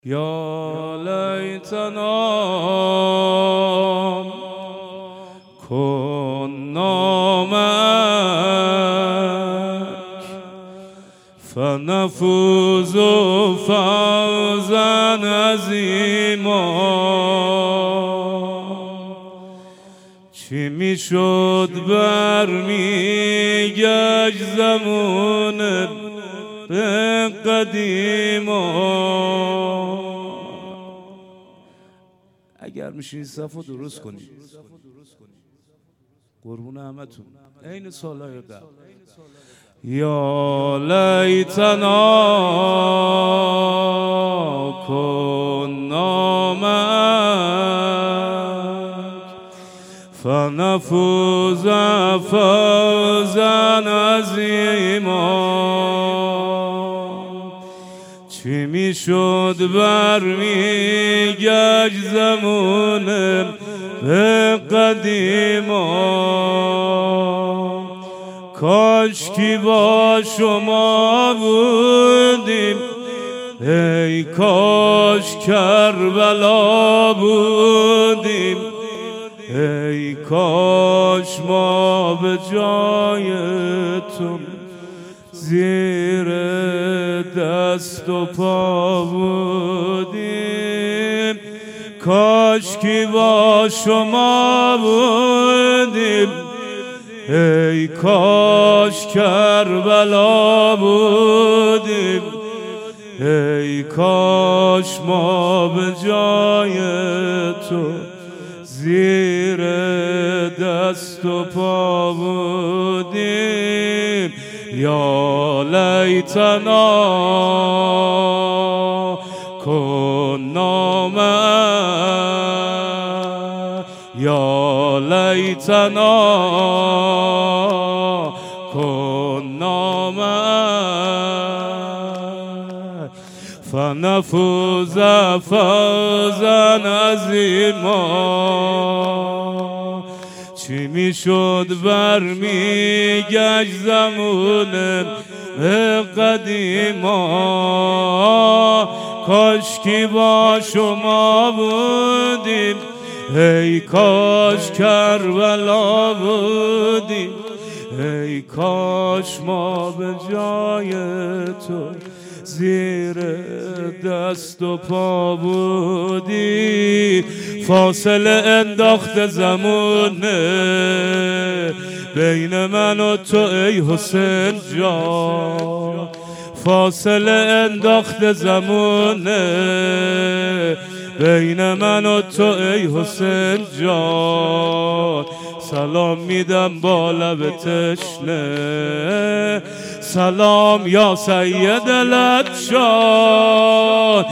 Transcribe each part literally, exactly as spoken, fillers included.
یا لیتنا كنا معك فنفوز فوزا عظیما. چی میشد برمیگشت زمان به قدیما. اگر میشین صفو درست کنید قربون همتون عین سالهای قبل. یا لیتنا كنا معك فنفوز فوزا عظیما. چی میشد برمیگشت زمان به قدیما. کاش کی با شما بودیم، ای کاش کربلا بودیم، ای کاش ما به جایتون زیر دست و پا بودیم. کاش کی با شما بودیم، ای کاش کربلا بودیم، ای کاش ما به جای تو زیر دست و پا بودیم. یا لیتنا كنا معك یا لیتنا كنا معك فنفوز فوزا عظیما. چی میشد برمیگشت زمان به قدیما. کاش کی با شما بودیم، ای کاش کربلا بودیم، ای کاش ما به جای تو زیر دست و پا بودی. فاصله انداخت زمونه بین من و تو ای حسین جان. فاصله انداخت زمونه بین من و تو ای حسین جان. سلام میدم با لب تشنه، سلام یا سید لطشان.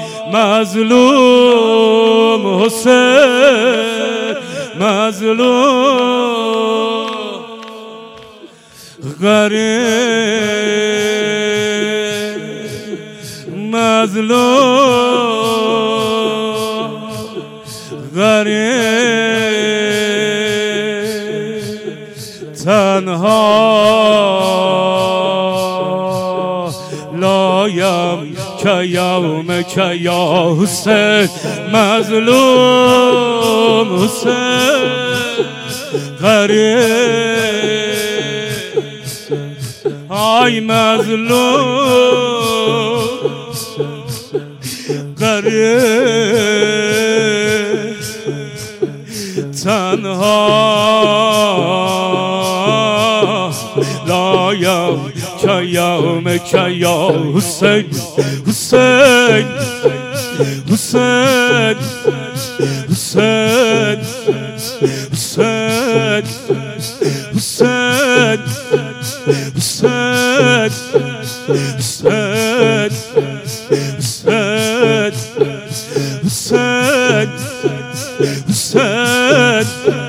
مظلوم حسین مظلوم غریب مظلوم غریب تنها لایم که یوم که یا حسین. مظلوم حسین غریب آی مظلوم غریب تنها لایم که یوم که یا حسین. حسین حسین حسین حسین حسین حسین حسین حسین حسین حسین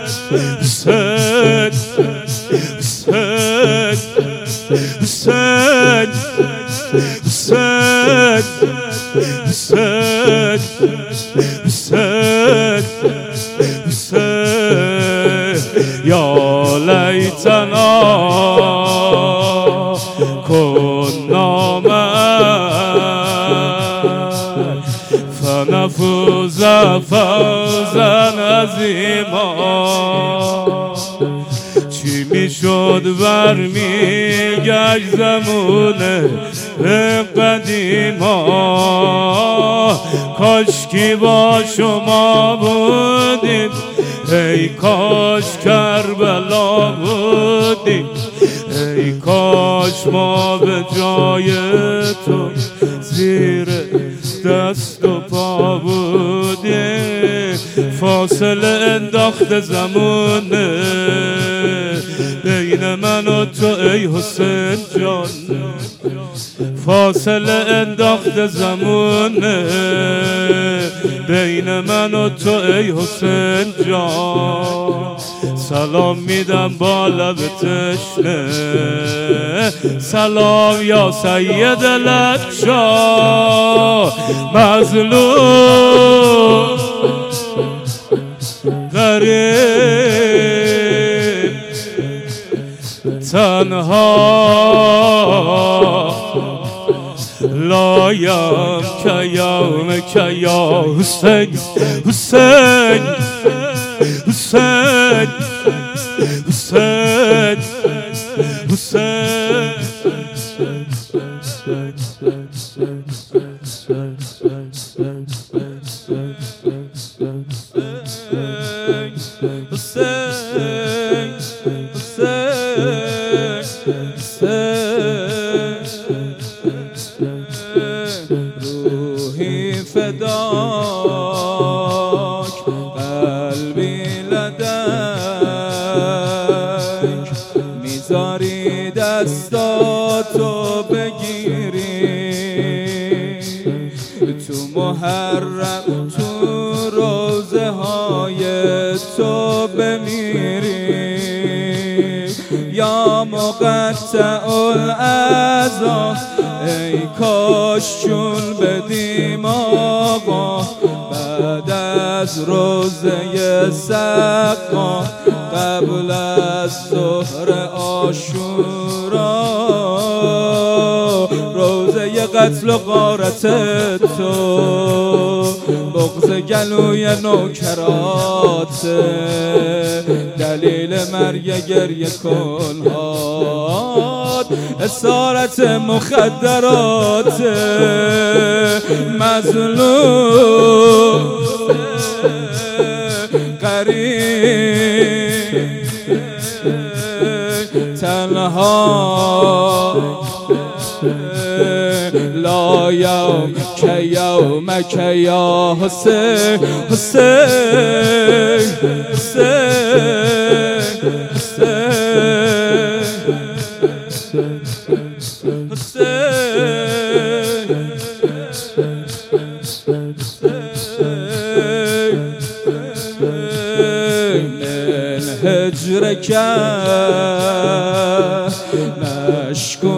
حسین حسین حسین حسین حسین حسین. یا لیتنا كنا معك نفوز فوزا عظیما چی میشد بر میگشت زمونه قدیما کاشکی با شما بودیم ای کاش کربلا بودیم ای کاش ما به جای تو زیر دست و پا بودیم فاصله انداخت زمونه بین من و تو ای حسین جان فاصله انداخت زمونه بین من و تو ای حسین جان سلام میدم با لب تشنه سلام یا سید لکشا مظلوم غریب تنها لایم که یوم که یا حسین حسین حسین حسین حسین روحی فداک قلبی لدک میذاری دستاتو بگیری تو محرم تو روزه های تو بمیری یا مقطع العزا ای کاش چون بدیم آقا بعد از روزه سقا قبل از ظهر عاشورا روزه قتل و غارت تو بغض گلوی نوکرات دلیل مرگ گریه کنهات اسارت مخدرات مظلوم غریب تنها لا یوم که یوم که یا حسین حسین حسین من هجرك نشكو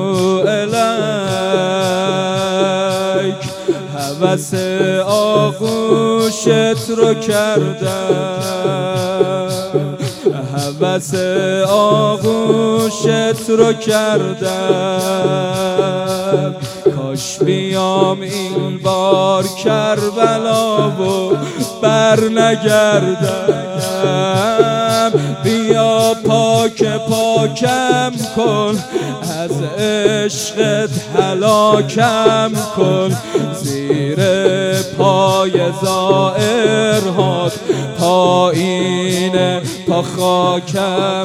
إليك هوس آغوشت رو کردم هوس آغوشت رو کردم کاش بیام این بار کربلا و بر نگردم بیا پاک پاکم کن از عشقت هلاکم کن زیر پای زائرهات پایین پا خاکم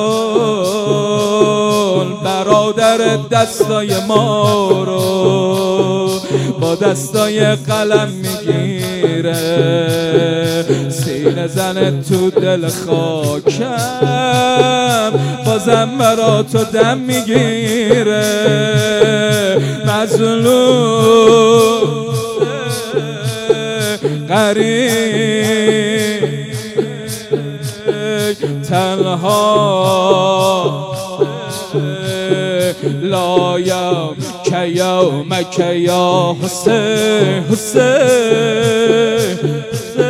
کن برادر دستای ما رو با دستای قلم میگیره سینه زن تو دل خاکم بازم برا تو دم میگیره مظلوم غریب تنها لا یوم که یوم که یا حسین حسین